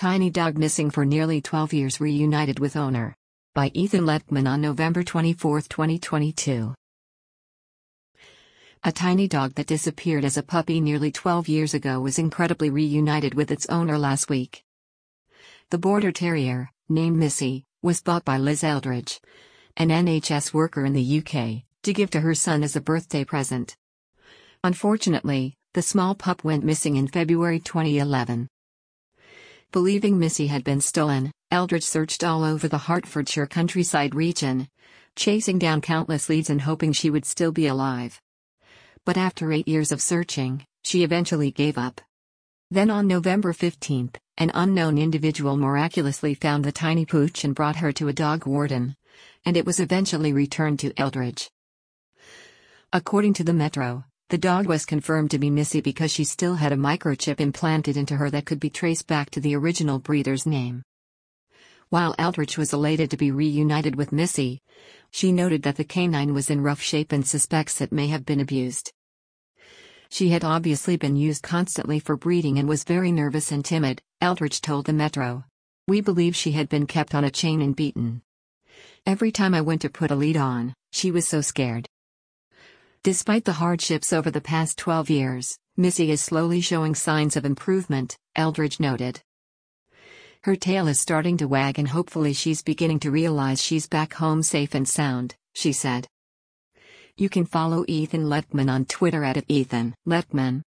Tiny dog missing for nearly 12 years reunited with owner. By Ethan Lettman on November 24, 2022. A tiny dog that disappeared as a puppy nearly 12 years ago was incredibly reunited with its owner last week. The Border Terrier, named Missy, was bought by Liz Eldridge, an NHS worker in the UK, to give to her son as a birthday present. Unfortunately, the small pup went missing in February 2011. Believing Missy had been stolen, Eldridge searched all over the Hertfordshire countryside region, chasing down countless leads and hoping she would still be alive. But after 8 years of searching, she eventually gave up. Then on November 15, an unknown individual miraculously found the tiny pooch and brought her to a dog warden, and it was eventually returned to Eldridge. According to the Metro, the dog was confirmed to be Missy because she still had a microchip implanted into her that could be traced back to the original breeder's name. While Eldridge was elated to be reunited with Missy, she noted that the canine was in rough shape and suspects it may have been abused. She had obviously been used constantly for breeding and was very nervous and timid, Eldridge told the Metro. We believe she had been kept on a chain and beaten. Every time I went to put a lead on, she was so scared. Despite the hardships over the past 12 years, Missy is slowly showing signs of improvement, Eldridge noted. Her tail is starting to wag and hopefully she's beginning to realize she's back home safe and sound, she said. You can follow Ethan Lettman on Twitter at @EthanLettman.